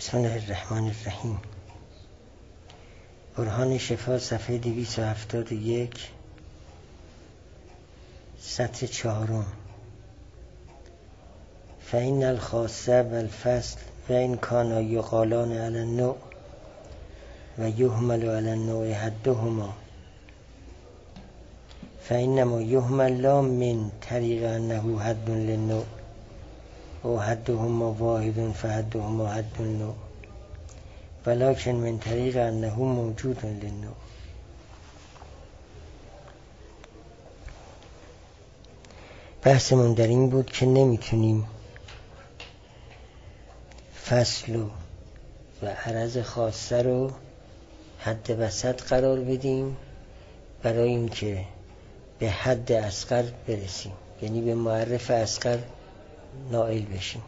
بسم الله الرحمن الرحیم. برهان شفا صفحه 271 سطر 4. فإن الخاصة والفصل وإن كانا یقالان علی النوع و یهمل علی النوع حدهما فإنما یهمل لا من طریق انه حد للنوع و حدهما واحد فحدهما حد النوع ولكن من طریق انه موجود للنوع. بحثمون در این بود که نمیتونیم فصل و عرض خاصه رو حد وسط قرار بدیم برای اینکه به حد اصغر برسیم، یعنی به معرف اصغر نائل بشیم.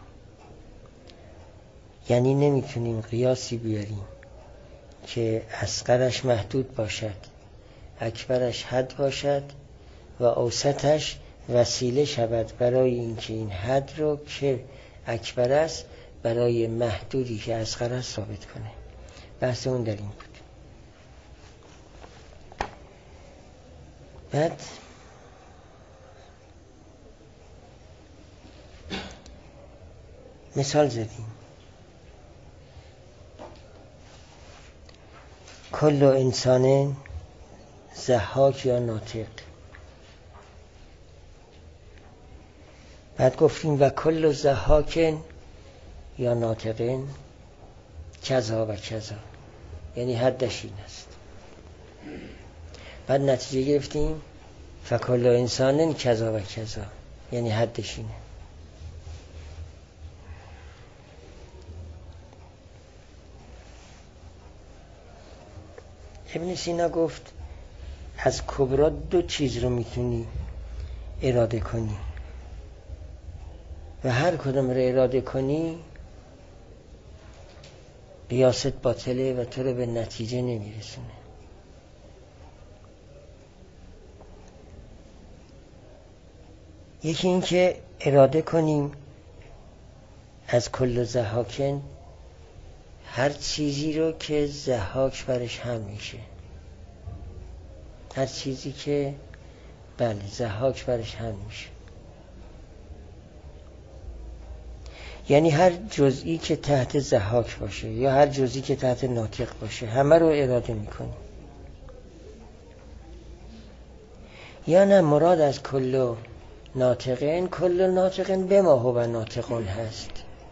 یعنی نمیتونیم قیاسی بیاریم که اصغرش محدود باشد، اکبرش حد باشد و اوسطش وسیله شود برای اینکه این حد رو که اکبر است برای محدودی که اصغر است ثابت کنه. بحث اون در این بود. بعد مثال زدیم. کل انسان ضحاک یا ناطق. بعد گفتیم و کل ضحاک یا ناطقین کذا و کذا، یعنی حدش این است. بعد نتیجه گرفتیم فکل انسان کذا و کذا، یعنی حدش اینه. ابن سینا گفت از کبرا دو چیز رو میتونی اراده کنی و هر کدوم رو اراده کنی قیاست باطله و تو رو به نتیجه نمیرسونه. یکی این که اراده کنیم از کل ضحاکن هر چیزی رو که ضحاک برش هم میشه، هر چیزی که بله ضحاک برش هم میشه، یعنی هر جزئی که تحت ضحاک باشه یا هر جزئی که تحت ناطق باشه همه رو اراده میکنیم. یا نه مراد از کل ناطقین کل ناطقین بما هو ناطقون هست،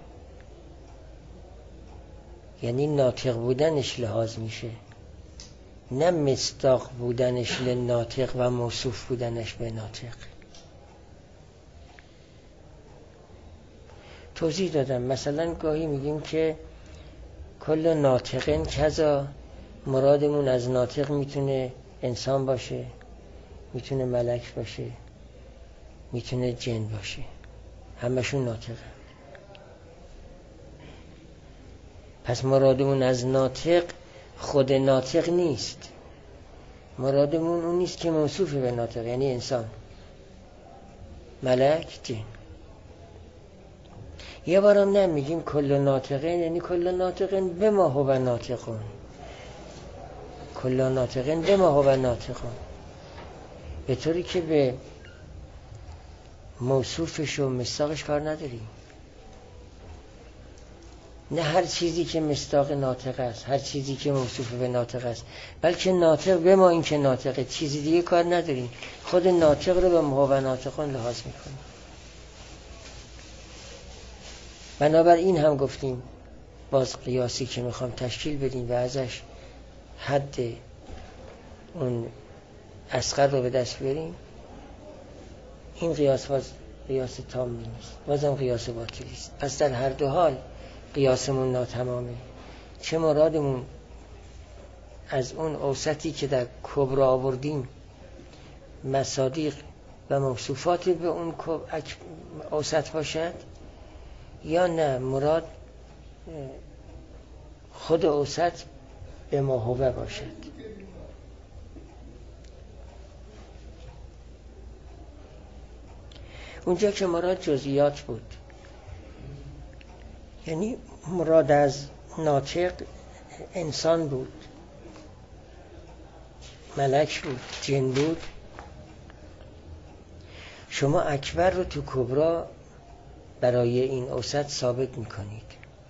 یعنی ناطق بودنش لحاظ میشه، نه مصداق بودنش لناطق و موصوف بودنش به ناطق. توضیح دادم. مثلا گاهی میگیم که کل ناطقین کذا، مرادمون از ناطق میتونه انسان باشه، میتونه ملک باشه، میتونه جن باشه، همشون ناطقه. پس مرادمون از ناطق خود ناطق نیست، مرادمون اون نیست که موصوف به ناطق، یعنی انسان، ملک، جن. یه بارم نمیگیم کل ناطقین، یعنی کل ناطقین بما هو ناطقون، کل ناطقین بما هو ناطقون، به طوری که به موصوفش و مصداقش کار نداریم. نه هر چیزی که مصداق ناطق است، هر چیزی که موصوف به ناطق است، بلکه ناطق به ما این که ناطقه، چیزی دیگه کار نداریم، خود ناطق رو به ما و ناطقون لحاظ میکنیم. بنابراین هم گفتیم باز قیاسی که میخوام تشکیل بدیم و ازش حد اون اصغر رو به دست بیاریم، این قیاس باز قیاس تامی نیست، بازم قیاس باطلی است. پس در هر دو حال قیاسمون ناتمامه. چه مرادمون از اون اوسطی که در کبرا آوردیم مصادیق و موصوفات به اون اوسط باشد، یا نه مراد خود اوسط به ما هو باشد. اونجا که مراد جزئیات بود، یعنی مراد از ناطق انسان بود، ملک بود، جن بود. شما اکبر رو تو کبرا برای این اوسط ثابت میکنید.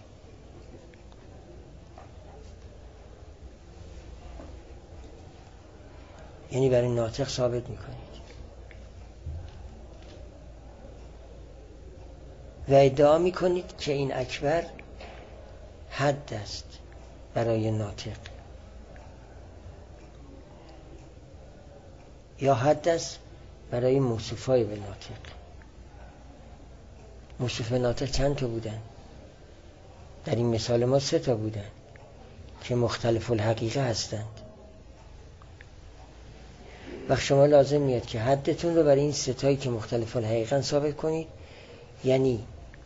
یعنی برای ناطق ثابت میکنید و ادعا میکنید که این اکبر حد است برای ناطق، یا حد است برای موصوفای به ناطق. موصوف ناطق چند تا بودن؟ در این مثال ما 3 تا بودن که مختلف الحقیقه هستند. وقت شما لازم میاد که حدتون رو برای این 3 تایی که مختلف الحقیقه ثابت کنید. یعنی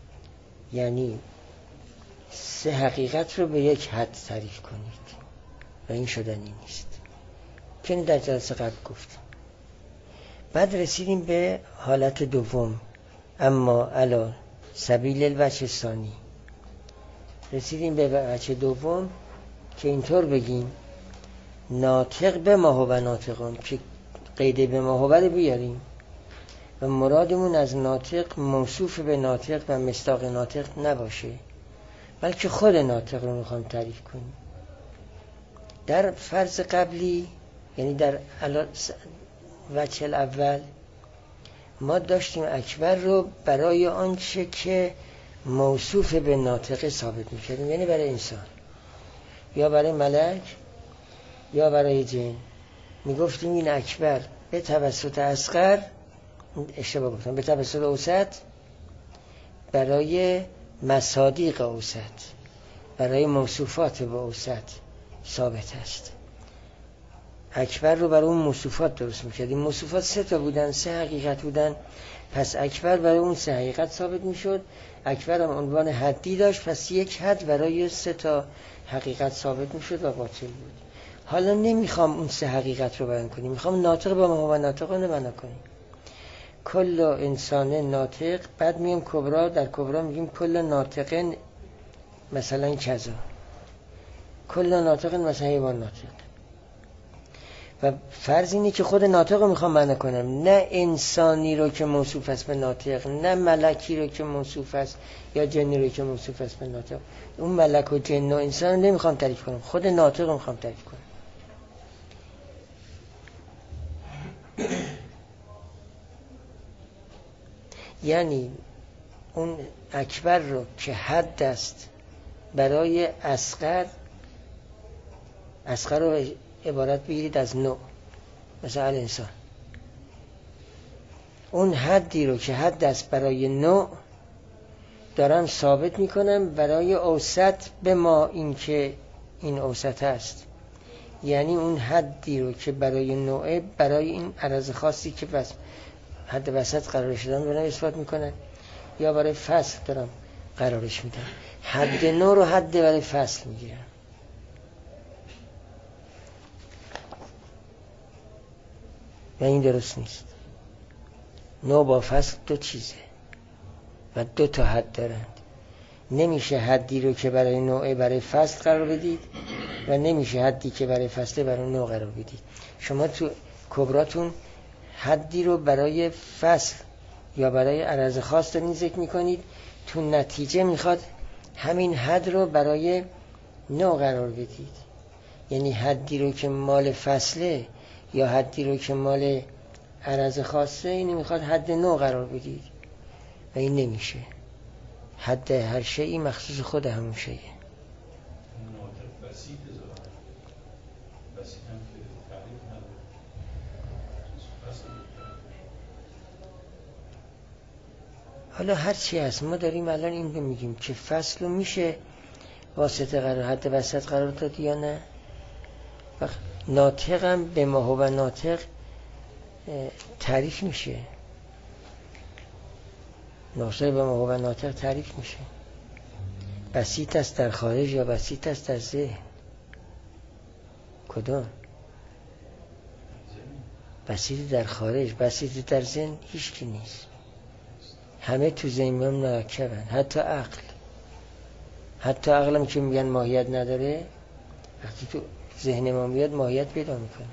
3 حقیقت رو به یک حد تعریف کنید و این شدنی نیست که در جلسه قبل گفتیم. بعد رسیدیم به حالت دوم، اما علی سبیل الوجه ثانی. رسیدیم به وجه دوم که اینطور بگیم ناطق به ما هو ناطقون، که قید به ما هو رو بیاریم و مرادمون از ناطق موصوف به ناطق و مصداق ناطق نباشه، بلکه خود ناطق رو میخوام تعریف کنیم. در فرض قبلی، یعنی در وجه الاول، ما داشتیم اکبر رو برای آنچه که موصوف به ناطق ثابت می‌کردیم، یعنی برای انسان یا برای ملک یا برای جن. میگفتیم این اکبر به توسط اصغر، اشتباه گفتم، به توسط اوسط برای مصادیق اوسط، برای موصوفات به اوسط ثابت است. اکبر رو برای اون موصوفات درست می‌کردیم. موصوفات 3 تا بودن، 3 حقیقت بودن، پس اکبر برای اون 3 حقیقت ثابت میشد. اکبر هم عنوان حدی داشت، پس یک حد برای 3 تا حقیقت ثابت میشد و باطل بود. حالا نمیخوام اون 3 حقیقت رو بیان کنیم، میخوام ناطق با ما و ناطقان رو بیان کنیم. کل انسان ناطق، بعد میگیم کبرا، در کبرا میگیم کل ناطقن مثلا کذا، کل ناطقن مثلا حیوان ناطق. و فرض اینه که خود ناطق رو میخوام معنی کنم، نه انسانی رو که موصوف است به ناطق، نه ملکی رو که موصوف است یا جنی رو که موصوف است به ناطق. اون ملک و جن و انسان رو نمیخوام تعریف کنم، خود ناطق رو میخوام تعریف کنم. یعنی اون اکبر رو که حد است برای اصغر رو عبارت بگیرید از نوع، مثلا انسان. اون حدی رو که حد است برای نوع دارم ثابت میکنم برای اوسط به ما، این که این اوسط است. یعنی اون حدی رو که برای نوع، برای این عرض خاصی که بس حد وسط قرار شدن دارم اثبات میکنم، یا برای فصل دارم قرارش میدم. حد نوع رو حد برای فصل میگیرم. و این درست نیست. نوع با فصل 2 چیزه و 2 تا حد دارند. نمیشه حدی رو که برای نوع برای فصل قرار بدید و نمیشه حدی که برای فصل برای نوع قرار بدید. شما تو کبراتون حدی رو برای فصل یا برای عرض خاص دارین ذکر میکنید، تو نتیجه میخواد همین حد رو برای نوع قرار بدید. یعنی حدی رو که مال فصله یا حدی رو که مال عرض خاصه، اینی میخواد حد نوع قرار بدید و این نمیشه. حد هر شیئی مخصوص خود همون شیئه. حالا هر چی هست، ما داریم الان این رو میگیم که فصل رو میشه واسطه قرار حد وسط قرار داد یا نه. ناطق هم به ما هو ناطق تعریف میشه، ناطق به ما هو ناطق تعریف میشه. بسیط است در خارج یا بسیط است در ذهن؟ کدام؟ بسیط در خارج، بسیط در ذهن هیچ کی نیست. همه تو ذهن هم مرکبن، حتی عقل. حتی عقلم که میگن ماهیت نداره، وقتی تو ذهن ما میاد ماهیت پیدا میکنه.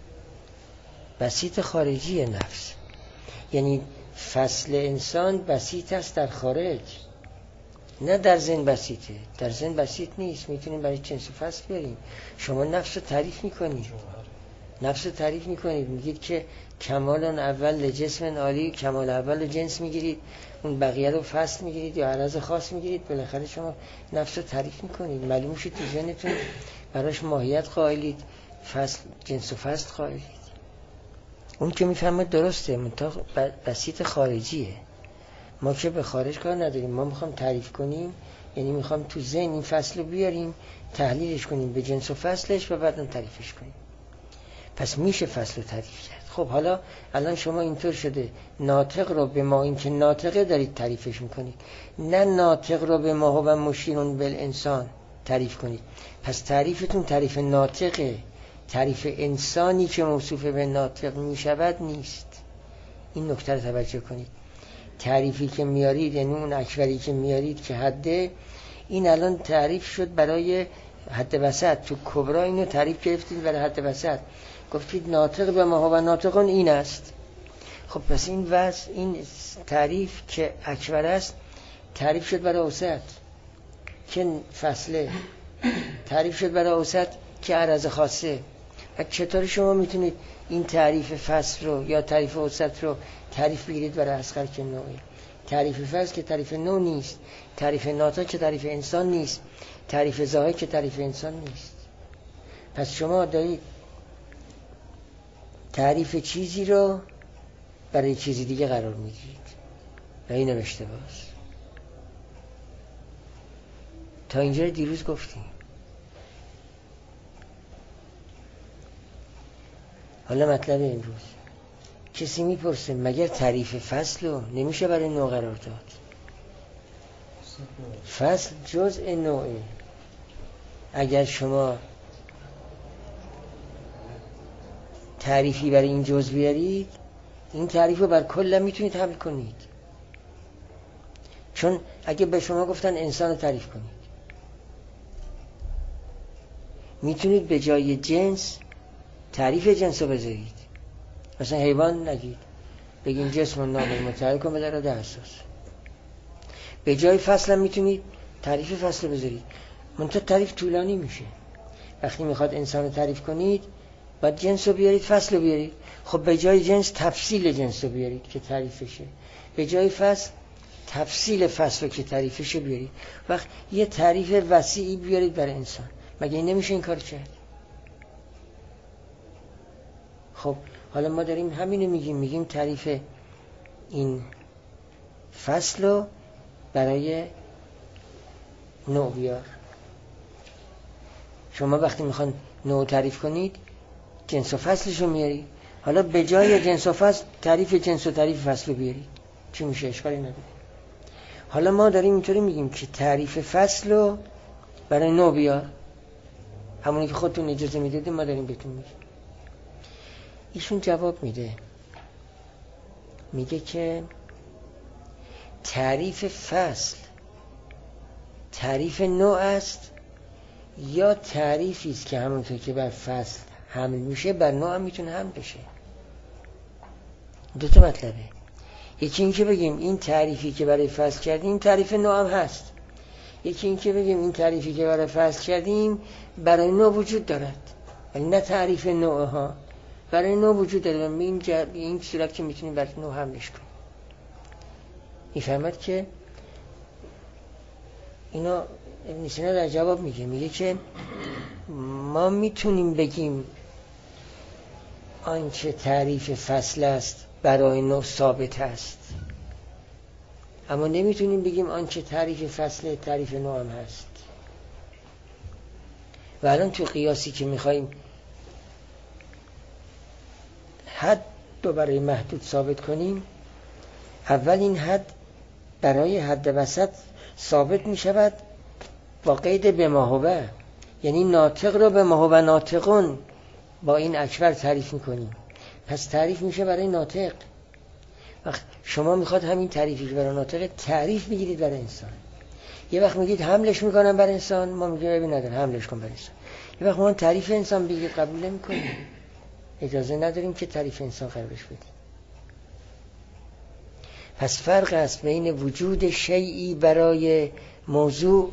بسیط خارجی نفس، یعنی فصل انسان بسیط است در خارج، نه در ذهن بسیطه. در ذهن بسیط نیست. میتونیم برای جنس و فصل بیاریم. شما نفس رو تعریف میکنید، نفس رو تعریف میکنید، میگید که کمال اول جسم عالی، کمال اول جنس میگیرید، اون بقیه رو فصل میگیرید یا عرض خاص میگیرید، بالاخره شما نفس رو تعریف میکنید. معلوم شد تو ذهنتون براش ماهیت قائلید، فصل جنس و فصل قائلید. اون که میفهمه درسته، منتها بسیط خارجیه. ما که به خارج کار نداریم، ما میخوام تعریف کنیم، یعنی میخوام تو ذهن این فصل رو بیاریم، تحلیلش کنیم به جنس و فصلش و بعداً تعریفش کنیم. پس میشه فصل رو تعریف کرد. خب حالا الان شما اینطور شده ناطق رو به ما، این که ناطقه دارید تعریفش میکنید، نه ناطق رو به ما و مشیرون بالانسان تعریف کنید. پس تعریفتون تعریف ناطقه، تعریف انسانی که موصوف به ناطق میشود نیست. این نکته رو توجه کنید. تعریفی که میارید، یعنی اون اکبری که میارید که حده، این الان تعریف شد برای حد وسط. تو کبرا اینو تعریف گرفتید برای حد وسط، گفتید ناطق به ما و ناطقون این است. خب پس این وضع، این تعریف که اکبر است تعریف شد برای اوسط که فصله، تعریف شد برای اوسط که عرض خاصه. و چطور شما میتونید این تعریف فصل رو یا تعریف اوسط رو تعریف بگیرید برای اصغر که نوعی؟ تعریف فصل که تعریف نوع نیست، تعریف ناطق که تعریف انسان نیست، تعریف ظاهر که تعریف انسان نیست. پس شما دارید تعریف چیزی رو برای چیزی دیگه قرار میگیرید و این اشتباهه. تا اینجا دیروز گفتیم. حالا مطلب امروز، کسی میپرسه مگر تعریف فصل رو نمیشه برای نوع قرار داد؟ فصل جزء نوعه. اگر شما تعریفی برای این جزء بیارید، این تعریف رو بر کل میتونید حمل کنید. چون اگه به شما گفتن انسان رو تعریف کنید، میتونید به جای جنس تعریف جنس رو بذارید. مثلا حیوان نگید، بگین جسم و نام متحرک کن به در ده اساس. به جای فصل هم میتونید تعریف فصل رو بذارید، منتها تعریف طولانی میشه. وقتی میخواد انسان رو تعریف کنید باید جنس رو بیارید، فصل رو بیارید. خب به جای جنس تفصیل جنس رو بیارید که تعریفشه، به جای فصل تفصیل فصل رو که تعریفشه بیارید. وقت یه تعریف وسیعی بیارید برای انسان. مگه این نمیشه این کار کرد؟ خب حالا ما داریم همینو میگیم تعریف این فصل رو برای نوع بیار. شما وقتی میخوان نوع تعریف کنید جنس و فصلشو میارید، حالا به جای جنس و فصل تعریف جنس و تعریف فصل رو بیارید. چی میشه؟ اشکالی نداره. حالا ما داریم اینطوری میگیم که تعریف فصل رو برای نوع بیار، همونی که خودتون اجازه میدید ما داریم بهتون میگیم. ایشون جواب میده، میگه که تعریف فصل تعریف نوع است یا تعریفی است که همونطور که بر فصل حمل میشه بر نوع هم میتونه حمل بشه. دو تا مطلبه. یکی این که بگیم این تعریفی که برای فصل کردیم تعریف نوع هم هست، یکی این که بگیم این تعریفی که برای فصل کردیم برای نوع وجود دارد، ولی نه تعریف نوع ها، برای نوع وجود داره و این صورت که میتونیم برای نوع حملش کنیم. میفهمد که اینا ابن سینا در جواب میگه که ما میتونیم بگیم آنچه تعریف فصل است برای نوع ثابت است، اما نمیتونیم بگیم آنچه تعریف فصل تعریف نوع هم هست. و الان تو قیاسی که میخواییم حد رو برای محدود ثابت کنیم، اول این حد برای حد وسط ثابت می شود با قید به ما هو، یعنی ناطق رو به ما هو ناطقون با این اکبر تعریف می کنیم. پس تعریف میشه برای ناطق. وقت شما میخواد همین تعریفی که برای ناطق تعریف بگیرید برای انسان، یه وقت میگید حملش میکنم بر انسان، ما میگیم ببین نداره حملش کن بر انسان. یه وقت ما تعریف انسان بگید قبول نمیکنیم، اجازه نداریم که تعریف انسان قرارش بدیم. پس فرق است بین وجود شیئی برای موضوع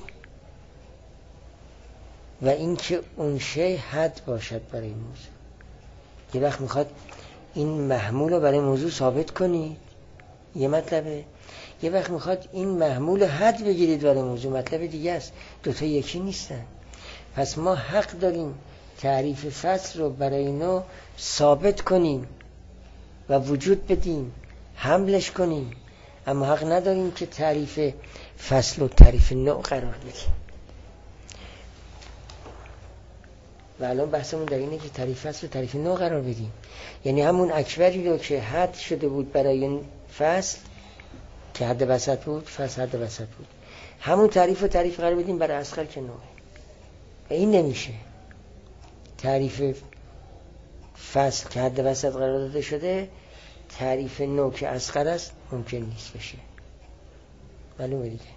و اینکه اون شیء حد باشد برای موضوع. یه وقت میخواد این محمول رو برای موضوع ثابت کنید، یه مطلبه. یه وقت میخواد این محمول حد بگیرید برای موضوع، مطلب دیگه است. دوتا یکی نیستن. پس ما حق داریم تعریف فصل رو برای نوع ثابت کنیم و وجود بدیم، حملش کنیم، اما حق نداریم که تعریف فصل و تعریف نوع قرار بدیم. و الان بحثمون در اینه که تعریف فصل و تعریف نوع قرار بدیم. یعنی همون اکبری رو که حد شده بود برای فصل که حد وسط بود، فصل حد وسط بود، همون تعریف و تعریف قرار بدیم برای اصغر که نوع. و این نمیشه. تعریف فصل که حد وسط قرار داده شده، تعریف نوع که اصغر است ممکن نیست بشه. معلومه دیگه.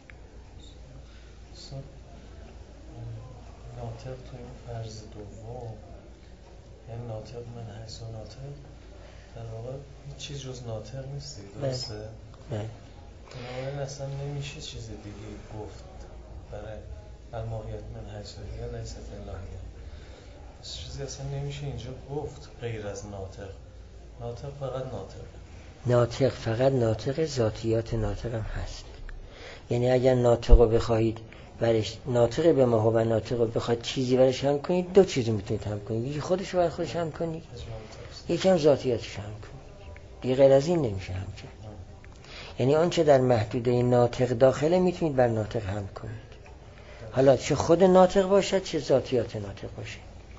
ناطق تو این فرض دوم، یعنی ناطق من حیث و ناطق در واقع هیچ چیز جز ناطق نیست، درسته؟ نه. بنابراین اصلا نمیشه چیز دیگه گفت برای الماهیت من حیث و دیگه لیست الهیه. چیزی اصلا نمیشه اینجا گفت غیر از ناطق. ناطق فقط ناطق. ناطق فقط ناطق، ذاتیات ناطق هم هست. یعنی اگر ناطق رو بخواهید برش، ناطق به ما و ناطق رو بخواید چیزی برش هم کنید، دو چیزی میتونید هم کنید. یکی خودش رو برای خودش هم کنید، یکی هم ذاتیاتش هم کنید. دیگه غیر از این نمیشه هم کرد. یعنی آنچه در محدوده ناطق داخله میتونید بر ناطق هم کنید، حالا چه خود ناطق باشد چه ذاتیات ناطق باشه.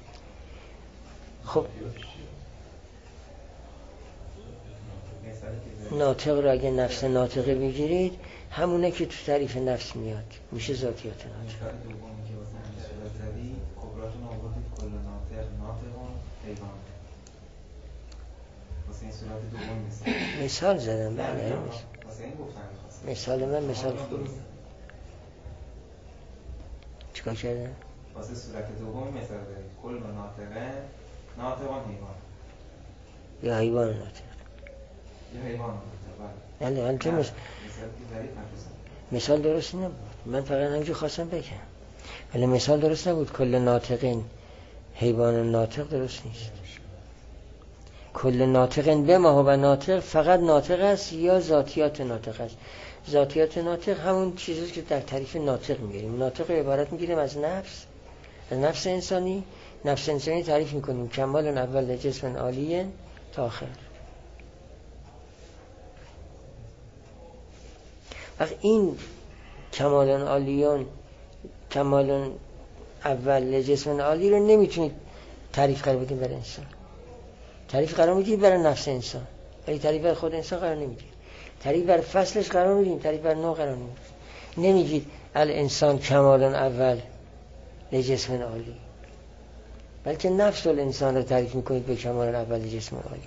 خب ناطق رو اگه نفس ناطقه بگیرید، همونه که تو تعریف نفس میاد، میشه ذاتیات ناطق. مثال زدم. بله مثال من مثال خوبی. چیکار کردن؟ واسه صورت دوم مثال دارید. کل ناطقه ناطقان حیوان یا حیوان ناطق یا حیوان ناطق. بله بله. مثال درست نبود. من فقط همینجور خواستم بگم، ولی مثال درست نبود. کل ناطقین حیوان ناطق درست نیست. کل ناطقین به ما و ناطق فقط ناطق است یا ذاتیات ناطق است. ذاتیات ناطق همون چیزی که در تعریف ناطق میگیریم. ناطق عبارت میگیریم از نفس، از نفس انسانی. نفس انسانی تعریف میکنیم کمال اول جسم عالی تا آخر. وقت این کمال عالیون، کمال اول جسم عالی رو نمیتونید تعریف قرار بدیم برای انسان. تعریف قرار میدید برای نفس انسان، ولی تعریف برای خود انسان قرار نمیدید. تعریف بر فصلش قرار میدید، تعریف بر نوع قرار نمیدید. نمیگید الانسان کمال اول لجسم عالی، بلکه نفس الانسان رو تعریف میکنید به کمال اول جسم عالی.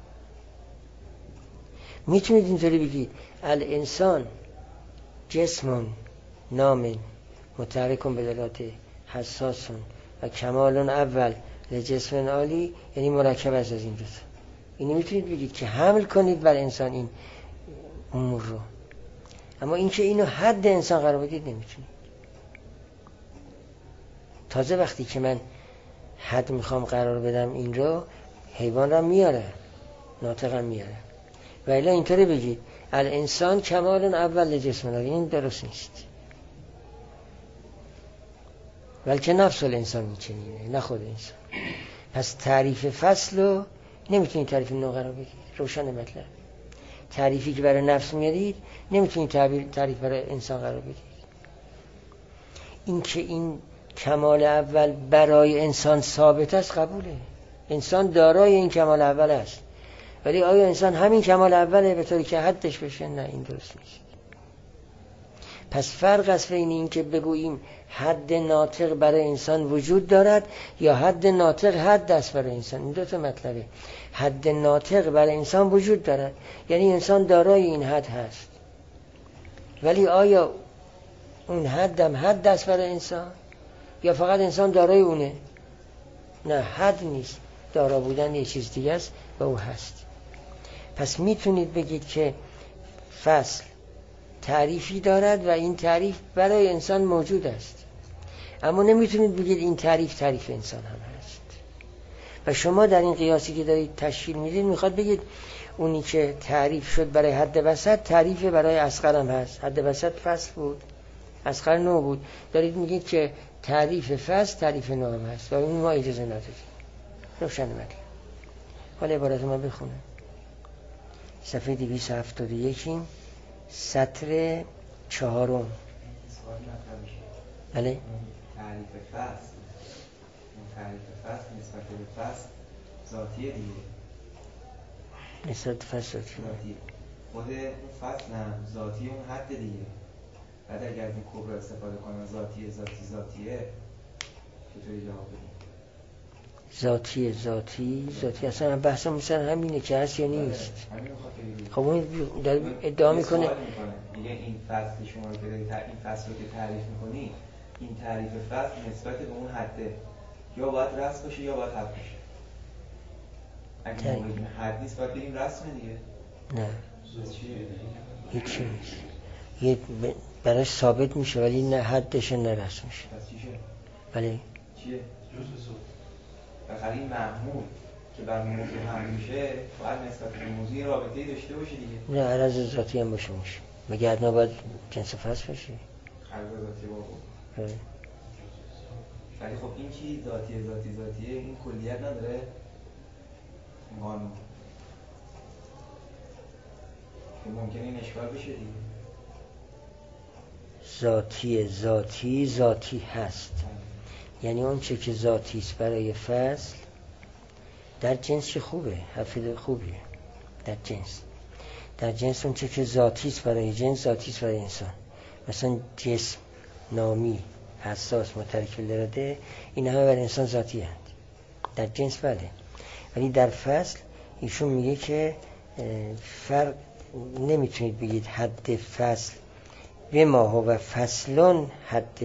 میتونید اینطوری بگید الانسان جسم نام متحرک بدلات حساس و کمال اول لجسم عالی، یعنی مرکب از این دو. اینو میتونید بگید که حمل کنید بر انسان این امور رو، اما اینکه اینو حد انسان قرار بدید نمیتونید. تازه وقتی که من حد میخوام قرار بدم این رو، حیوان رو میاره، ناطق هم میاره. و الا اینطوری بگید الانسان کمال اول جسم عالی، این درست نیست. بلکه نفس الانسان میچنینه، نه خود انسان. پس تعریف فصل رو نمیتونید تعریف نوع قرار بدید. روشن مطلب. تعریفی که برای نفس میارید نمیتونید تعریف برای انسان قرار بدید. این که این کمال اول برای انسان ثابت است قبوله. انسان دارای این کمال اول است، ولی آیا انسان همین کمال اوله به طوری که حدش بشه؟ نه، این درست نیست. پس فرق است بین این که بگوییم حد ناطق برای انسان وجود دارد یا حد ناطق حد است برای انسان. این دو تا مطلبه. حد ناطق برای انسان وجود دارد، یعنی انسان دارای این حد هست، ولی آیا اون حدم حد است برای انسان یا فقط انسان دارای اونه؟ نه، حد نیست، دارا بودن یه چیز دیگه است و او هست. پس میتونید بگید که فصل تعریفی دارد و این تعریف برای انسان موجود است، اما نمیتونید بگید این تعریف انسان هم هست. و شما در این قیاسی که دارید تشکیل میدید میخواد بگید اونی که تعریف شد برای حد وسط تعریف برای اصغر هم هست. حد وسط فصل بود، اصغر نوع بود، دارید میگید که تعریف فصل تعریف نوع هم هست و اون ما اجازه نداریم. روشن مطلب. حالا عبارت ما بخونم. صفحه 271 سطر 4. بله. تعریف فصل نسبت به فصل ذاتیه دیگه. نسبت به فصل ذاتیه. خود اون فصل هم ذاتی اون حد دیگه. بعد اگر از این کبرا استفاده کنم ذاتیه چطوری جواب بدیم؟ ذاتی اصلا بحث مثلا همینه که هست یا نیست. خب اون ادعا میکنه میگه این فصل شما رو که این فصل رو که تعریف میکنی، این تعریف فصل نسبت به اون حده یا باید رسم باشه یا باید حد باشه. اگه ما بگیم حد نیست باید بگیم رسمه دیگه. نه هیچی نیست، براش ثابت میشه ولی نه حدشه نه رسمشه. پس چیشه؟ بله چیه؟ بخاطر این محمول که بر موضوع هم میشه باید نسبت به موضوع رابطه‌ای داشته باشه دیگه. نه عرض ذاتی هم باشه میشه. مگه حتما باید جنس فصل باشه؟ عرض ذاتی باشه. ولی خب این چی ذاتیه این کلیت نداره؟ قانون که ممکنه این اشکال بشه دیگه. ذاتی هست، یعنی اون چه که ذاتی است برای فصل در جنس چه خوبه، حرف خوبیه. در جنس اون چه که ذاتی است برای جنس ذاتی است برای انسان. مثلا جسم، نامی، حساس، مترک الاراده، این همه برای انسان ذاتی هست در جنس. بله، ولی در فصل ایشون میگه که فرق نمیتونید بگید حد فصل به ما هو فصلون حد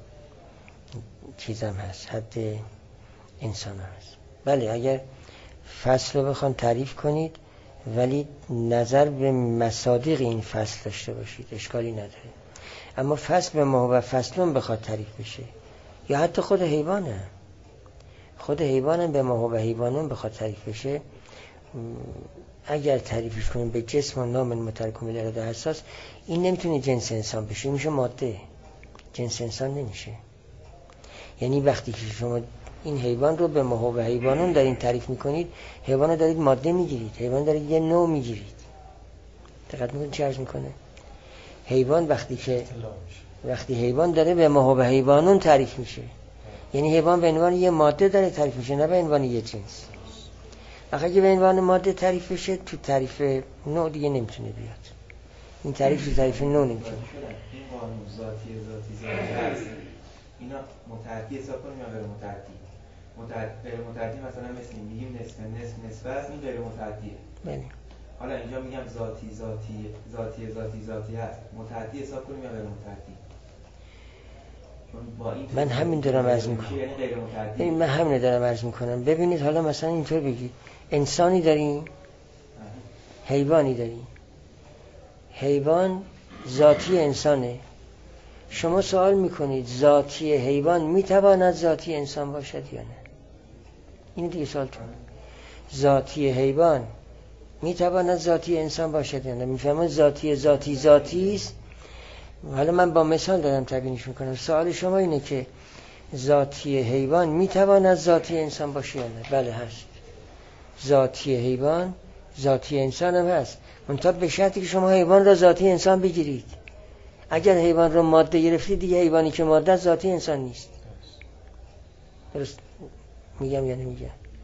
چیزم هست، حد انسان هست. بله، اگر فصل رو بخوان تعریف کنید ولی نظر به مصادیق این فصل داشته باشید اشکالی نداره. اما فصل به ما هو فصلون بخواد تعریف بشه یا حتی خود حیوان هم به ما هو حیوانون بخواد تعریف بشه، اگر تعریفش کنیم به جسم و نام مترک الاراده حساس، این نمیتونه جنس انسان بشه، میشه ماده، جنس انسان نمیشه. یعنی وقتی که شما این حیوان رو به ما هو حیوانون دارین تعریف میکنید، حیوان رو دارید ماده میگیرید، حیوان دارید یه نوع میگیرید. دقت میکنید چه عرض میکنه؟ حیوان وقتی حیوان داره به ما هو حیوانون تعریف میشه، یعنی حیوان به عنوان یه ماده داره تعریف میشه، نه به عنوان یه جنس. اگه به عنوان ماده تعریف بشه تو تعریف نوع دیگه نمیتونه بیاد. این تعریف تو تعریف نوع نمیتونه. این قانون ذاتی هست. اینا متعدی حساب کنیم یا غیر متعدی؟ غیر متعدی مثلا مثل میگیم نصف است، این غیر متعدیه. بله. حالا اینجا میگم ذاتی هست. متعدی حساب کنیم یا غیر متعدی؟ من همین دارم عرض میکنم. من همین دارم عرض میکنم. ببینید حالا مثلا اینطور بگید انسانی داریم، حیوانی داریم. حیوان ذاتی انسانه. شما سوال میکنید ذاتی حیوان میتواند ذاتی انسان باشد یا نه؟ این دیگه سوالتون. ذاتی حیوان میتواند ذاتی انسان باشد یا نه؟ میفهمید ذاتی است. حالا من با مثال دارم تبیینش میکنم. سوال شما اینه که ذاتی حیوان میتواند ذاتی انسان باشه یا نه؟ بله هست. ذاتی حیوان ذاتی انسان هم هست، منتها به شرطی که شما حیوان را ذاتی انسان بگیرید. اگر حیوان رو ماده گرفتید دیگه حیوانی که ماده ذاتی انسان نیست. درست میگم یا نمیگم؟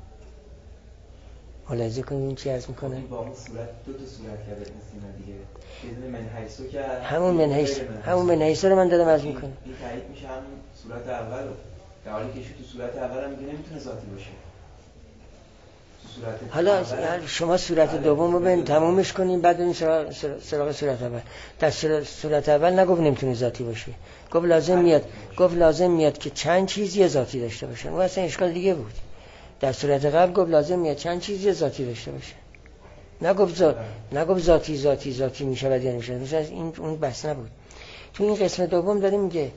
ملاحظه کنید این چی عرض میکنه؟ با اون صورت دو تا صورت کرده نسینا دیگه. بدون منحیثو که همون منحیثو رو من دادم عرض میکنم. این تایید میشه همون صورت اولو. در حالی که تو صورت اول هم میگه نمیتونه ذاتی باشه. حالا شما صورت دوم رو ببین تمومش کنیم بعد این سراغ صورت اول. در صورت اول نگفت نمیتونه ذاتی باشه، گفت لازم میاد که چند چیز یه ذاتی داشته باشه. اون اصلا اشکال دیگه بود. در صورت قبل گفت لازم میاد چند چیز یه ذاتی داشته باشه، نگفت ذاتی میشه یا نمیشه. مثلا این اون بحث نبود. تو این قسمت دوم داریم میگه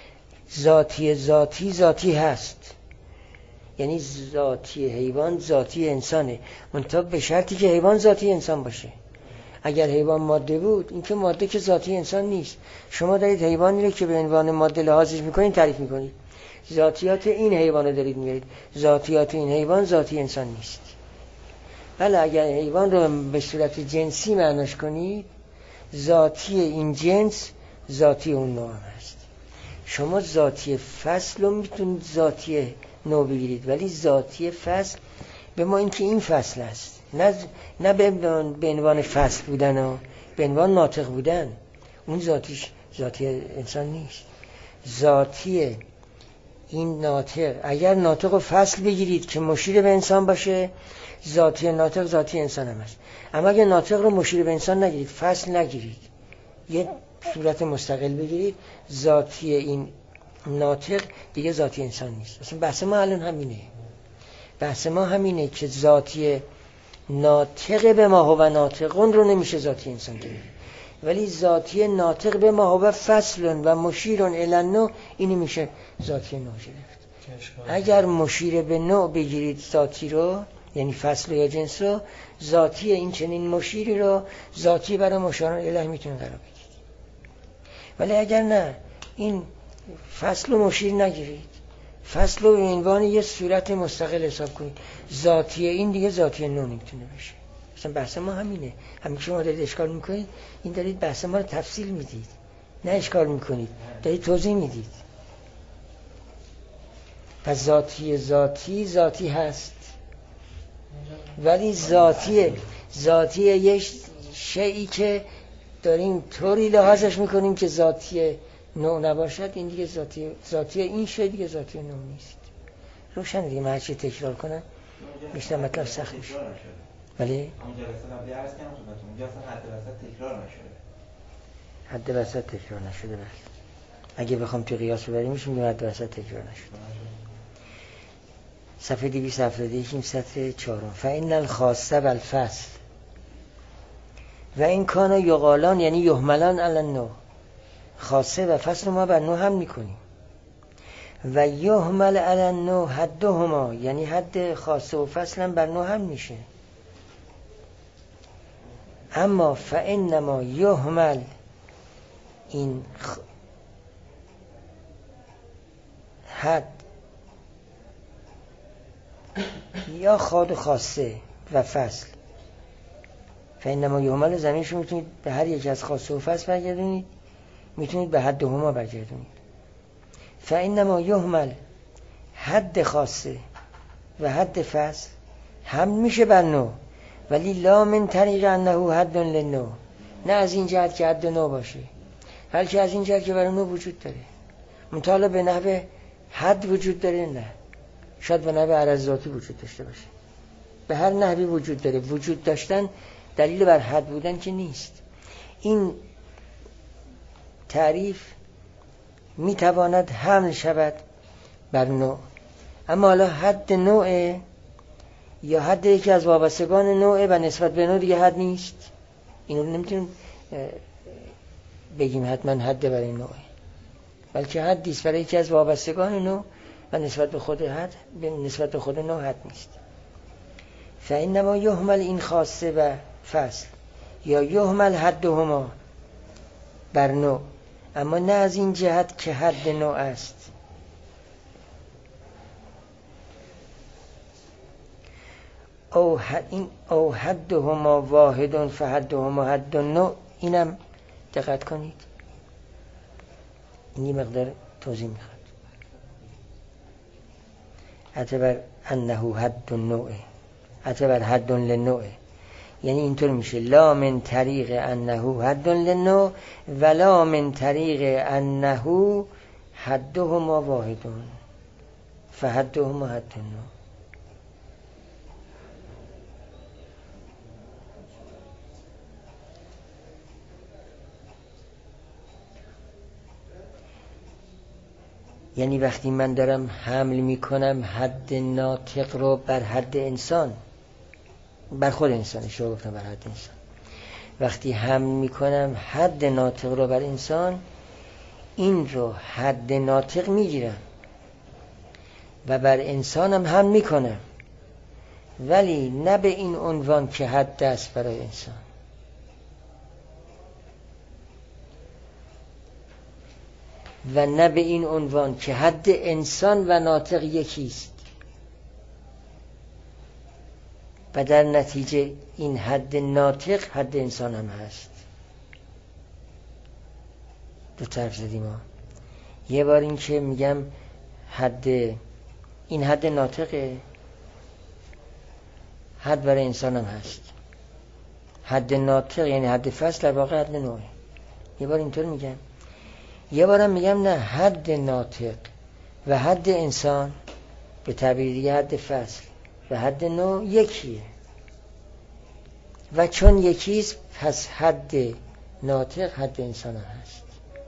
ذاتی هست، یعنی ذاتی حیوان ذاتی انسانه، منتها به شرطی که حیوان ذاتی انسان باشه. اگر حیوان ماده بود، این که ماده که ذاتی انسان نیست. شما دارید حیوانی رو که به عنوان ماده لحاظش میکنید تعریف میکنید، ذاتیات این حیوان رو دارید میارید، ذاتیات این حیوان ذاتی انسان نیست. بله اگر حیوان رو به صورت جنسی معناش کنید، ذاتی این جنس ذاتی اون نوع هست. شما ذاتی فصل رو میتونید ذاتی نوع بگیرید، ولی ذاتی فصل به ما این که این فصل است، نه به عنوان فصل بودن و به عنوان ناطق بودن، اون ذاتی انسان نیست. ذاتی این ناطق، اگر ناطق و فصل بگیرید که مشیر به انسان باشه، ذاتی ناطق ذاتی انسان هم هست. اما اگر ناطق رو مشیر به انسان نگیرید، فصل نگیرید، یه صورت مستقل بگیرید، ذاتی این ناطق دیگه ذاتی انسان نیست. اصلا بحث ما الان همینه که ذاتی ناطق به ما هو ناطقون رو نمیشه ذاتی انسان گرفت، ولی ذاتی ناطق به ما هو فصل و مشیر الی النوع اینی میشه ذاتی نوع گرفت. اگر مشیر به نوع بگیرید ذاتی رو، یعنی فصل یا جنس رو، ذاتی این چنین مشیری رو ذاتی برای مشاران اله میتونه قرار بدید. ولی اگر نه، این فصل و مشیر نگیرید، فصل رو به عنوان یه صورت مستقل حساب کنید، ذاتی این دیگه ذاتی نوع نمیتونه بشه. مثلا بحث ما همینه. همین که شما دارید اشکال میکنید، این دارید بحث ما رو تفصیل میدید، نه اشکال میکنید، دارید توضیح میدید. پس ذاتی هست، ولی ذاتی یه شیئی که داریم طوری لحاظش میکنیم که ذاتی نوع نباشد، این دیگه ذاتی این شی دیگه ذاتی نوع نیست. روشن دیگه. من هرچی تکرار کنم بیشتر مطلب سخت میشه. ولی اون جلسه قبلی عرض کردم خدمتتون، اینجا اصلا حد وسط تکرار نشده. حد وسط تکرار نشده. بس اگه بخوام تو قیاس ببریم میشه حد وسط تکرار نشده. صفحه 271 این سطر 4. فإن الخاص والفصل و این کانا یقالان یعنی یحملان علی النوع. خاصه و فصل ما بر نوع هم میکنیم. و یحمل علی النوع حدهما، یعنی حد خاصه و فصل هم بر نوع هم میشه. اما فإنما یحمل این حد یا خاد خاصه و فصل، فإنما یحمل زمینشو میتونید به هر یک از خاصه و فصل برگردونید، میتونید به حد هما برگردونید. فإنما یحمل حد خاصه و حد فصل هم میشه بر نوع، ولی لا من طریق انه حد للنوع، نه از این جهت که حد نوع باشه، بلکه از این جهت که برای نوع وجود داره. مطالعه به نحو حد وجود داره، نه شاید به نحو عرض ذاتی وجود داشته باشه. به هر نحوی وجود داره. وجود داشتن دلیل بر حد بودن که نیست. این تعریف میتواند حمل شود بر نوع، اما حالا حد نوع یا حد یکی از وابستگان نوع و نسبت به نوع دیگه حد نیست. اینو نمیتونیم بگیم حتما حد برای نوع، بلکه حدیست برای یکی از وابستگان نوع و نسبت به خود حد، نسبت به خود نوع حد نیست. فإنما یحمل این خاصه و فصل یا یحمل حدهما بر نوع، اما نه از این جهت که حد نوع است. او حدهما واحد فحدهما حد نوع. اینم دقت کنید، این مقدار توضیح میخواد. اعتبر انه حد نوع، اعتبر حد للنوع، یعنی اینطور میشه لا من طریق انه حد للنوع ولا من طریق انه حدهما واحدون فحدهما حد النوع. یعنی وقتی من دارم حمل میکنم حد ناطق رو بر حد انسان، بر خود انسان، شو گفتم بر حد انسان، وقتی حمل میکنم حد ناطق رو بر انسان، این رو حد ناطق میگیرم و بر انسانم حمل میکنم، ولی نه به این عنوان که حد است برای انسان. و نه به این عنوان که حد انسان و ناطق یکیست و در نتیجه این حد ناطق حد انسان هم هست. دو طرف زدیم ها. یه بار این که میگم این حد ناطقه، حد برای انسان هم هست. حد ناطق یعنی حد فصل، در واقع حد نوعه. یه بار اینطور میگم. یه بارم میگم نه، حد ناطق و حد انسان به تعبیر دیگه حد فصل و حد نوع یکیه و چون یکیست پس حد ناطق حد انسان هم هست.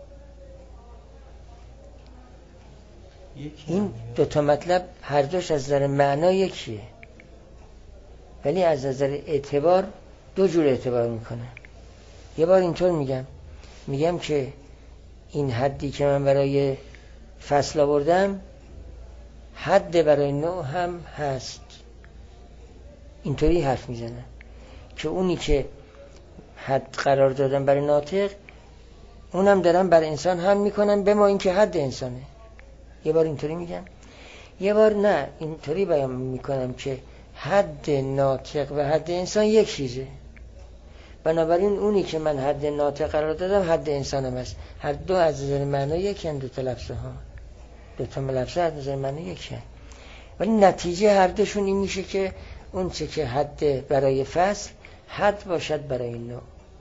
این دوتا مطلب هر دوش از نظر معنا یکیه، ولی از نظر اعتبار دو جور اعتبار میکنه. یه بار اینطور میگم که این حدی که من برای فصل آوردم حد برای نوع هم هست. اینطوری حرف میزنم که اونی که حد قرار دادم برای ناطق اونم دارم بر انسان هم میکنم، به ما این که حد انسانه. یه بار اینطوری میگم، یه بار نه اینطوری بیان میکنم که حد ناطق و حد انسان یک چیزه، بنابراین اونی که من حد ناطق قرار دادم حد انسانم هست. هر دو از نظر معنی یکن، دو تا لفظ ها، دو تا لفظ از نظر معنی یکن، ولی نتیجه هر دوشون این میشه که اون چه که حد برای فصل حد باشد برای نوع.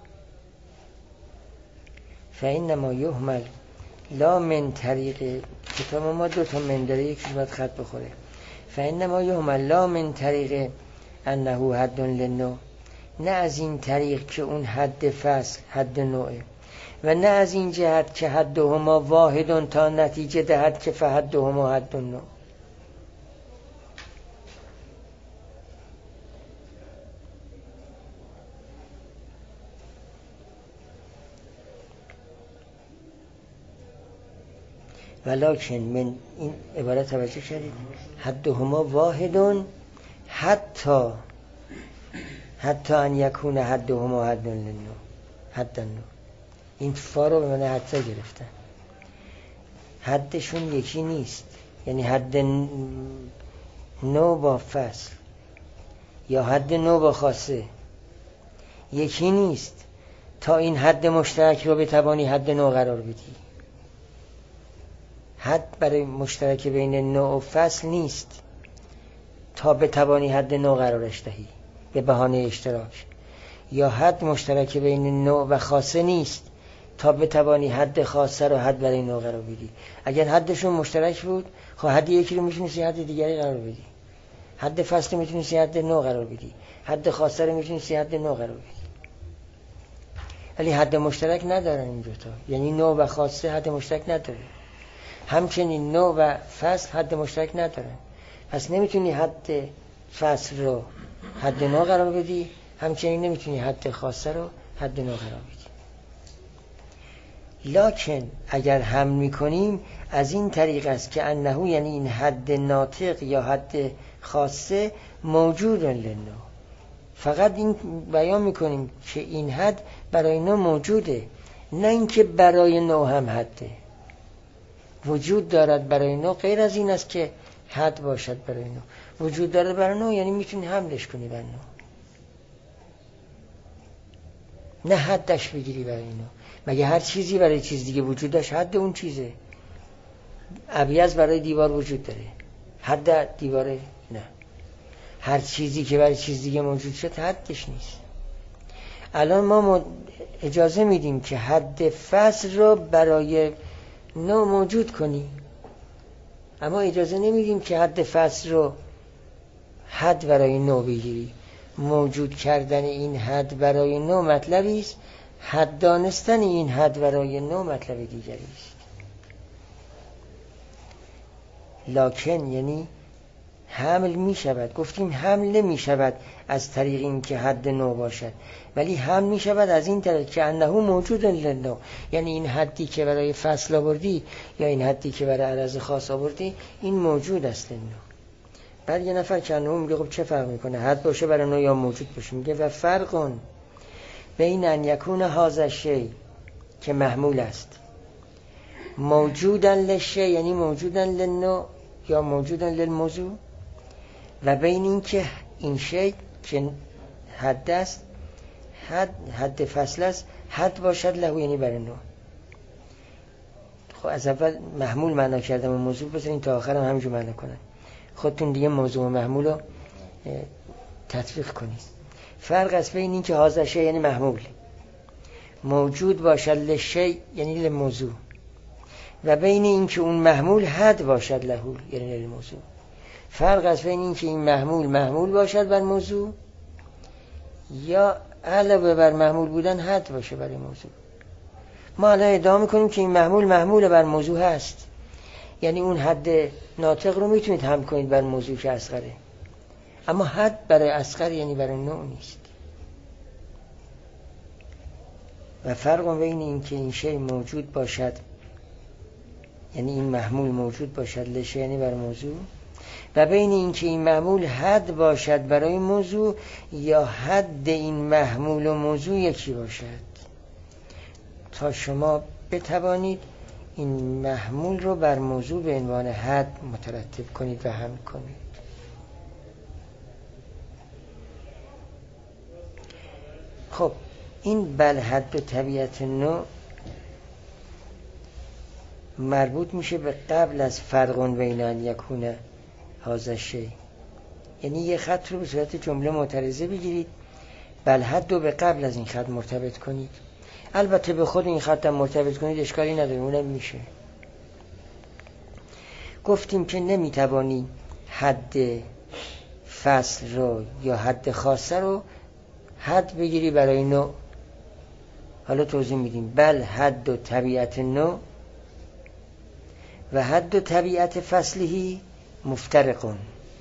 فإنما یهمل لا من طریق، کتاب ما دو تا من داره، یکیش باید خط بخوره. فإنما یهمل لا من طریق انه حد للنوع، نه از این طریق که اون حد فصل حد نوعه، و نه از این جهت که حدهما واحد تا نتیجه دهد که فحدهما حد النوع. ولکن من این عبارت توجه کردید، حدهما واحد حتی ان یکون حدهما حد للنوع، حد النوع. این فا رو به معنی حتی گرفتن، حدشون یکی نیست، یعنی حد نوع با فصل یا حد نوع با خاصه یکی نیست تا این حد مشترک رو بتوانی حد نوع قرار بدی. حد برای مشترک بین نوع و فصل نیست تا بتوانی حد نوع قرارش دهی به بهانه اشتراک، یا حد مشترک بین نوع و خاصه نیست تا بتوانی حد خاصه رو حد برای نوع قرار بدی. اگر حدشون مشترک بود خب حد یکی رو میتونستی حد دیگری قرار بدی، حد فصل میتونستی حد نوع قرار بدی، حد خاصه رو میتونستی حد نوع قرار بدی، ولی حد مشترک ندارن این دوتا، یعنی نوع و خاصه حد مشترک نداره، همچنین نوع و فصل حد مشترک ندارن. پس نمیتونی حد فصل رو حد نوع قرار بدی، همچنین نمیتونی حد خاصه رو حد نوع قرار بدی. لکن اگر حمل میکنیم از این طریق است که انه، یعنی این حد ناطق یا حد خاصه موجود للنوع، فقط این بیان میکنیم که این حد برای نوع موجوده، نه اینکه برای نوع هم حده وجود دارد. برای نوع غیر از این است که حد باشد برای نوع. وجود دارد برای نوع یعنی میتونی حملش کنی بر نوع، نه حدش بگیری برای نوع. مگه هر چیزی برای چیز دیگه وجود داشت حد اون چیزه؟ ابیض برای دیوار وجود داره، حد دیواره نه. هر چیزی که برای چیز دیگه موجود شد حدش نیست. الان ما اجازه میدیم که حد فصل رو برای نوع موجود کنی، اما اجازه نمیدیم که حد فصل رو حد برای نوع بگیری. موجود کردن این حد برای نوع مطلبی است، حد دانستن این حد برای نوع مطلب دیگری است. لکن یعنی حمل می شود. گفتیم حمل نمی شود از طریق این که حد نو باشد، ولی حمل می شود از این طریق که انه موجود لنو، یعنی این حدی که برای فصل آوردی یا این حدی که برای عرض خاص آوردی این موجود است لنو. بعد یه نفر که انه میگه خب چه فرق میکنه حد باشه برای نو یا موجود باشه؟ میگه و فرقون بین ان یکون هذا شی که محمول است موجودن لشی یعنی موجودن لنو یا موجودن للموضوع، و بین این که این شی که حد است حد فصل است حد باشد له یعنی برای نو. خب از اول محمول معنا کردم و موضوع بذارین تا آخر هم همینجور معنا کنن، خودتون دیگه موضوع و محمول رو تطبیق کنید. فرق است بین این که هذا شی یعنی محمول موجود باشد لشی یعنی للموضوع، و بین این که اون محمول حد باشد له یعنی للموضوع. فرق است بین این که این محمول باشد بر موضوع یا علاوه بر محمول بودن حد باشه برای موضوع. ما الان ادعا میکنیم که این محمول بر موضوع هست، یعنی اون حد ناطق رو میتونید هم کنید بر موضوع که اصغره، اما حد برای اصغر یعنی برای نوع نیست. و فرق بین این که این شی موجود باشد یعنی این محمول موجود باشد لشه یعنی بر موضوع، و بین این که این محمول حد باشد برای موضوع یا حد این محمول و موضوع یکی باشد، تا شما بتوانید این محمول رو بر موضوع به عنوان حد مترتب کنید و حمل کنید. خب این بل حد و طبیعت نوع مربوط میشه به قبل از فرقون بین ان یکونه هذا شی، یعنی یه خط رو به صورت جمله معترضه بگیرید، بل حد رو به قبل از این خط مرتبط کنید. البته به خود این خط هم مرتبط کنید اشکالی نداره، اونم میشه. گفتیم که نمیتوانی حد فصل رو یا حد خاصه رو حد بگیری برای نوع. حالا توضیح میدیم. بل حد و طبیعت نوع و حد و طبیعت فصلی مفترقون.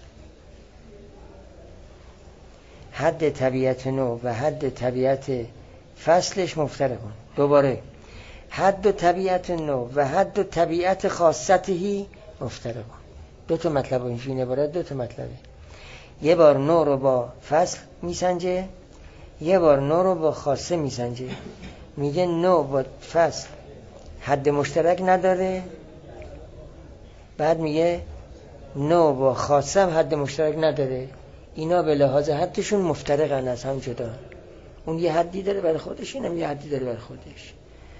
حد طبیعت نوع و حد طبیعت فصلش مفترقون. دوباره حد و طبیعت نوع و حد و طبیعت خاصتی مفترقون. دو تا مطلب این عبارت دو تا مطلبه. یه بار نوع رو با فصل میسنجه، یه بار نوع رو با خاصه میسنجه. میگه نوع با فصل حد مشترک نداره، بعد میگه نوع با خاصه هم حد مشترک نداره. اینا به لحاظ حدشون مفترقن، از هم جدا. اون یه حدی داره برای خودش، اینم یه حدی داره برای خودش.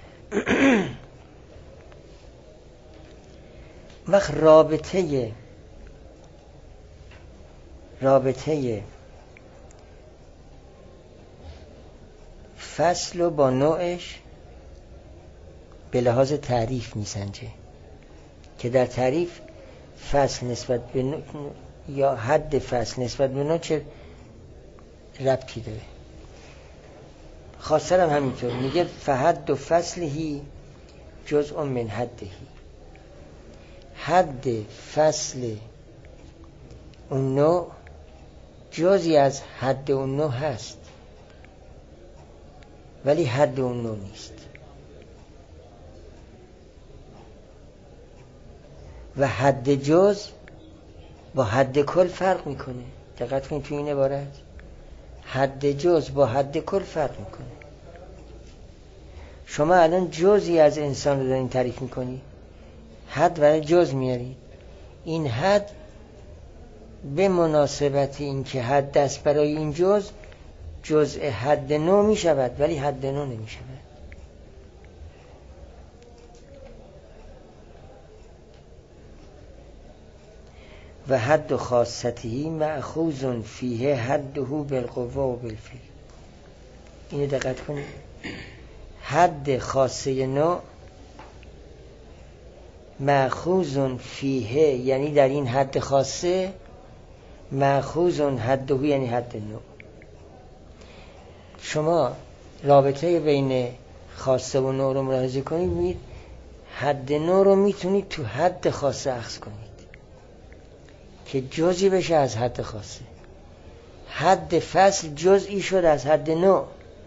وقت رابطه فصل و با نوعش به لحاظ تعریف میسنجه که در تعریف فصل نسبت به نوع یا حد فصل نسبت به نوع چه ربطی داره. خاصه هم همینطور میگه فحد و فصلهی جزء من حدهی. حد فصل اون نوع جزئی از حد اون نوع هست، ولی حد اون نوع نیست. و حد جز با حد کل فرق میکنه. دقت کنید تو این عبارت حد جز با حد کل فرق میکنه. شما الان جزئی از انسان رو دارین تعریف میکنی، حد برای جز میارید. این حد به مناسبت این که حد است برای این جزء حد نو میشود، ولی حد نو نمیشود. و حد خاصتی مأخوذ فیه حده بالقوه و بالفعل. اینو دقت کنید. حد خاصه نوع مأخوذ فیه یعنی در این حد خاصه، مأخوذ حده یعنی حد نوع. شما رابطه بین خاصه و نوع رو ملاحظه کنید، می‌بینید حد نوع رو میتونید تو حد خاصه اخذ کنید. که جزئی بشه از حد خاصه. حد فصل جزئی شد از حد نوع،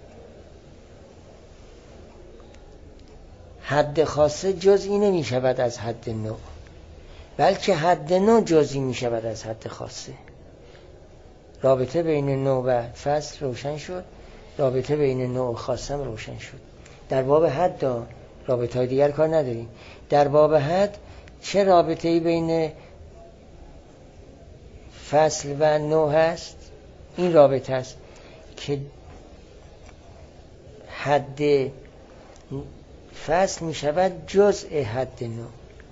حد خاصه جزئی نمی شود از حد نوع، بلکه حد نوع جزئی می شود از حد خاصه. رابطه بین نوع و فصل روشن شد، رابطه بین نوع و خاصه هم روشن شد. در باب حد رابطه های دیگر کار نداریم. در باب حد چه رابطه‌ای بین فصل و نوع هست؟ این رابطه است که حد فصل می شود جزء حد نوع.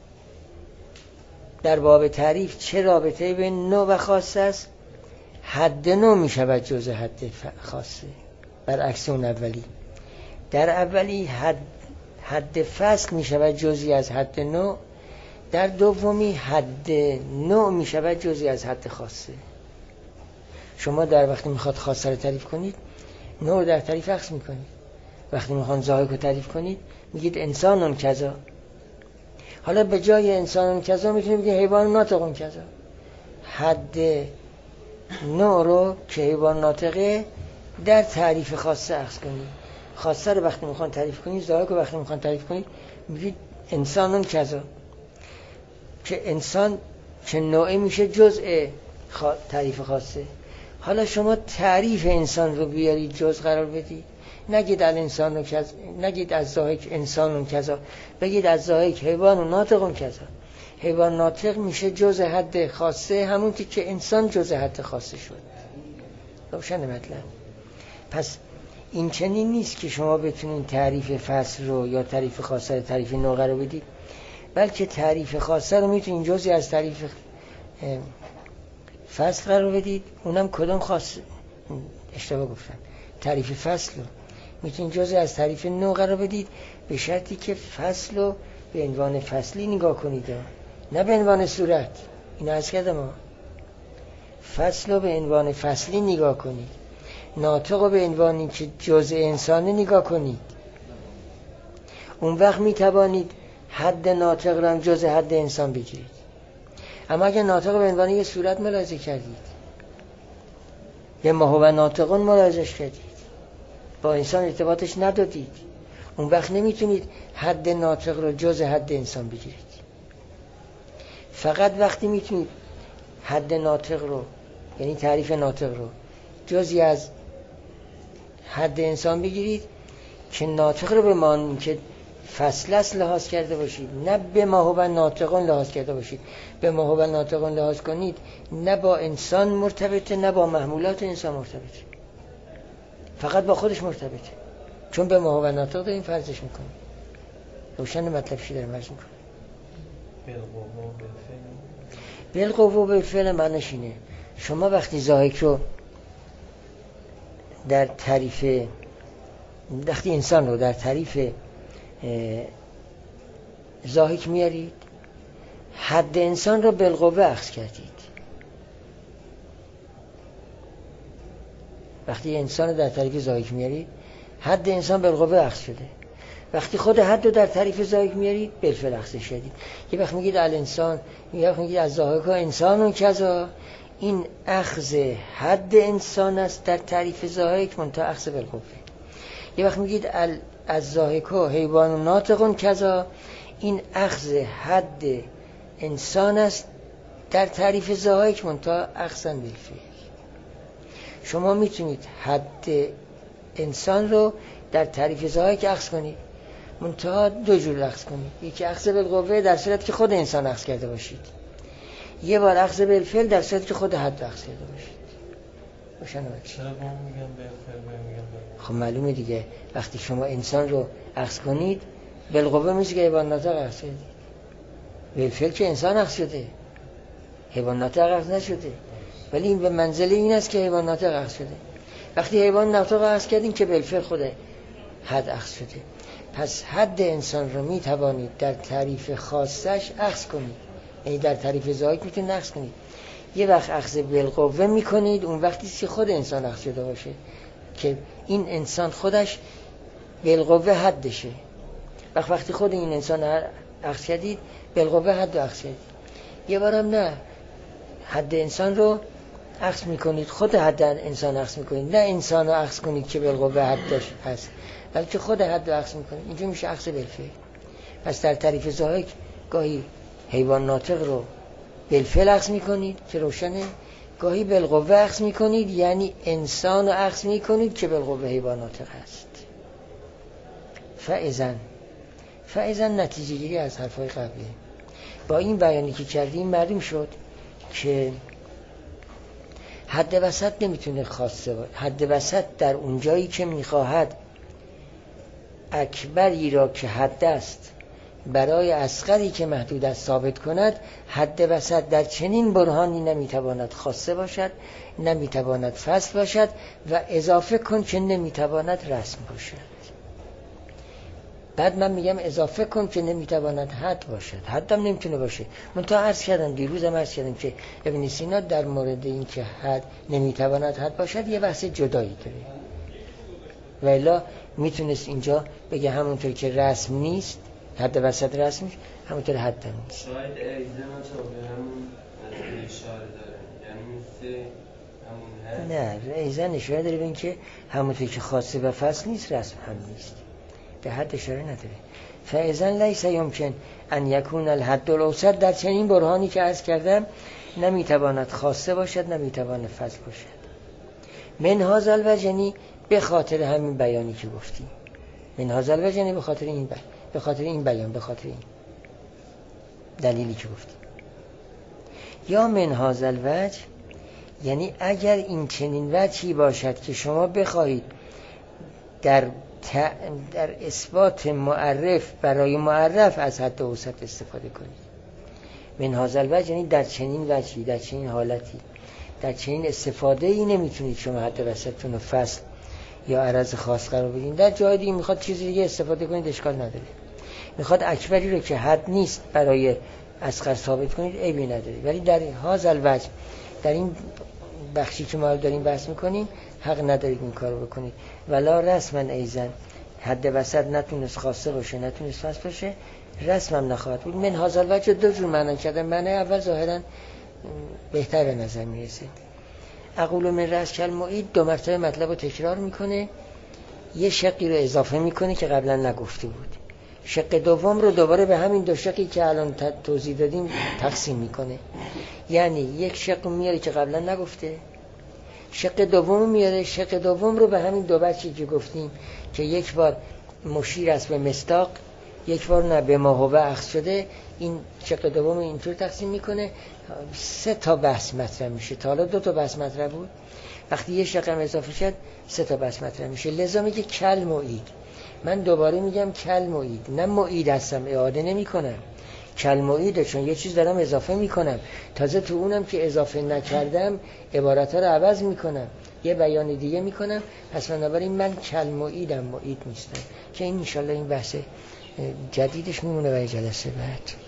در باب تعریف چه رابطه‌ای بین نوع و خاصه است؟ حد نوع می شود جزء حد خاصه، برعکس اون اولی. در اولی حد فصل می شود جزئی از حد نوع، در دومی حد نوع می شود جزئی از حد خاصه. شما در وقتی میخواد خاصه رو تعریف کنید، نوع در تعریف عکس میکنید. وقتی میخواد ضاحک رو تعریف کنید میگید انسانون کذا. حالا به جای انسانون کذا میتونید بگید حیوان ناطقون کذا. حد نوع رو که حیوان ناطقه در تعریف خاصه عکس کنید. خاصه رو وقتی میخواد تعریف کنید، ضاحک رو وقتی میخواد تعریف کنید میگید انسانون کذا، که انسان چه نوعی میشه جزء تعریف خاصه. حالا شما تعریف انسان رو بیارید جزء قرار بدید، نگید الانسان کذا، نگید از ضاحک انسان کذا، بگید از ضاحک حیوان ناطق کذا. حیوان ناطق میشه جزء حد خاصه، همون که انسان جزء حد خاصه شد. روشن مطلب؟ پس این چنین نیست که شما بتونید تعریف فصل رو یا تعریف خاصه رو تعریف نوع قرار بدید، بلکه تعریف خاصه رو میتونید جزئی از تعریف فصل قرار بدید. اونم کدوم خاصه؟ اشتباه گفتم. تعریف فصل رو میتونید جزئی از تعریف نوع قرار بدید، به شرطی که فصل رو به عنوان فصلی نگاه کنید، نه به عنوان صورت. این عرض کردم، فصل رو به عنوان فصلی نگاه کنید، ناطق رو به عنوانی که جزء انسانی نگاه کنید. اون وقت میتوانید حد ناطق رو هم جزء حد انسان بگیرید. اما اگر ناطق به عنوان یه صورت ملاحظه کردید، یه ما هو ناطقون ملاحظهش کردید، با انسان ارتباطش ندادید، اون وقت نمیتونید حد ناطق رو جزء حد انسان بگیرید. فقط وقتی میتونید حد ناطق رو، یعنی تعریف ناطق رو جزئی از حد انسان بگیرید که ناطق رو به معنی که فصل است لحاظ کرده باشید، نه به ما هو ناطقون لحاظ کرده باشید. به ما هو ناطقون لحاظ کنید، نه با انسان مرتبطه، نه با محمولات انسان مرتبطه، فقط با خودش مرتبطه، چون به ما هو ناطق داریم فرضش میکنیم. روشن مطلب چی دارم عرض میکنم؟ بالقوه بالفعل معنیش اینه شما وقتی ضاحک رو در تعریف، وقتی انسان رو در تعریف ضاحک میارید، حد انسان رو بالقوه اخذ کردید. وقتی انسان رو در تعریف ضاحک میارید، حد انسان بالقوه اخذ شده. وقتی خود حد رو در تعریف ضاحک میارید، بالفعل اخذش کردید. یه وقت میگید الانسان، یه وقت میگید از ضاحک ها انسان کذا، این اخذ حد انسان است در تعریف ضاحک منتها اخذ بالقوه. یه وقت میگید از ضاحک ها حیوان ناطقون کذا، این اخذ حد انسان است در تعریف ضاحک منتها اخذن بالفعل. شما میتونید حد انسان رو در تعریف ضاحک اخذ کنید، منتها دو جور اخذ کنید. یکی اخذ بالقوه در صورت که خود انسان اخذ کرده باشید، یه بار اخذ بالفعل در صورت که خود حد اخذ کرده باشید. روشن باشه. چرا با هم میگم بالفعل میگم؟ خب معلومه دیگه، وقتی شما انسان رو اخذ کنید بالقوه میشه که حیوان ناطق اخذ کردید. بالفعل که انسان اخذ شده، حیوان ناطق اخذ نشده، ولی این به منزله این است که حیوان ناطق اخذ شده. وقتی حیوان ناطق اخذ کردین که بالفعل خود حد اخذ شده. پس حد انسان رو میتوانید در تعریف خاصش اخذ کنید، یعنی در تعریف ضاحک میتونید اخذ کنید. یه وقت اخذ بالقوه میکنید، اون وقتی که خود انسان اخذ شده باشه، که این انسان خودش بالقوه حدشه. وقتی خود این انسان اخذ کردید، بالقوه حد اخذ کردید. یه بارم نه، حد انسان رو عکس میکنید، خود حد انسان عکس میکنید، نه انسان رو عکس کنید که بالقوه حدش هست، بلکه خود حد رو عکس میکنید. اینجا میشه عکس بالفعل. پس در تعریف ضاحک گاهی حیوان ناطق رو بالفعل عکس میکنید که روشنه، گاهی بالقوه عکس میکنید، یعنی انسان رو عکس میکنید که بالقوه حیوان ناطق هست. فاذن نتیجه گیری از حرفای قبلی. با این بیانی که کردیم معلوم شد که حد وسط نمیتونه خاصه باشه. حد وسط در اون جایی که میخواهد اکبری را که حد است برای اصغری که محدود است ثابت کند، حد وسط در چنین برهانی نمیتواند خاصه باشد، نمیتواند فصل باشد و اضافه کن که نمیتواند رسم باشد. بعد من میگم اضافه کن که نمیتواند حد باشد، حدم نمیتونه باشه. من تا عرض کردم، دیروزم عرض کردم که ابن سینا در مورد این که حد نمیتواند حد باشد یه بحث جدایی داره، و الا میتونست اینجا بگه همونطور که رسم نیست، حد وسط رسم نیست، همونطور حد هم نیست. شاید ایزن ها چاپه همون اشاره داره، یعنی مثل همون هست. نه، ایزن اشاره داره به این که همونطور که خاصه و فصل نیست، رسم هم نیست، به حد اشاره نداره. فاذن لیس یمکن ان یکون الحد الاوسط، در چنین برهانی که عرض کردم نمیتواند خاصه باشد، نمیتواند فصل باشد. من هذا الوجه، به خاطر همین بیانی که گفتیم. من هذا الوجه، به خاطر این بیان، به خاطر این بیان، به خاطر این دلیلی که گفتیم. یا من هذا الوجه، یعنی اگر این چنین وجهی باشد که شما بخواهید در اثبات معرف برای معرف از حد اوسط استفاده کنید. من هذا الوجه یعنی در چنین وجهی، در چنین حالتی، در چنین استفاده ای نمیتونید شما حد وسطتون رو فصل یا عرض خاص قرار بدین. در جای دیگه میخواد چیزی دیگه استفاده کنید، اشکال نداره. میخواد اکبری رو که حد نیست برای اصغر ثابت کنید، عیبی نداره. ولی در هذا الوجه، در این بخشی که ما داریم بحث میکنیم، حق ندارید این کارو بکنید. ولا رسما ایزن، حد وسط نتونست خاصه باشه، نتونست فصل باشه، رسمم نخواهد بود. من هذا الوجه دو جور معنی کردم. معنی اول ظاهرا بهتر به نظر میرسه. اقول من رأس کل معید، دو مرتبه مطلب رو تکرار میکنه، یه شقی رو اضافه میکنه که قبلا نگفته بود. شق دوم رو دوباره به همین دو شقی که الان توضیح دادیم تقسیم میکنه. یعنی یک شق میاره که قبلا نگفته، شق دوم میاره، شق دوم رو به همین دو بچی که گفتیم که یک بار مشیر است به مصداق، یک بار نه به ما هو اخذ شده، این شق دوم اینطور تقسیم میکنه. 3 تا بحث مطرح میشه. تا حالا 2 تا بحث مطرح بود، وقتی یه شق هم اضافه شد 3 تا بحث مطرح میشه. لذا میگه کل معید. من دوباره میگم کل معید، نه معید هستم، اعاده نمی کنم، کل معیده، چون یه چیز دارم اضافه میکنم، تازه تو اونم که اضافه نکردم عبارت ها رو عوض میکنم، یه بیان دیگه میکنم. پس بنابراین من کل معیدم، معید نیستم. که این انشالله این بحث جدیدش میمونه برای جلسه بعد.